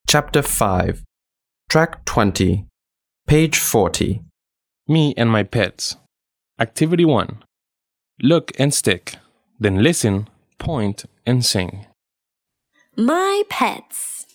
Chapter 5, Track 20, Page 40. Me and my pets. Activity 1. Look and stick. Then listen, point, and sing. My pets.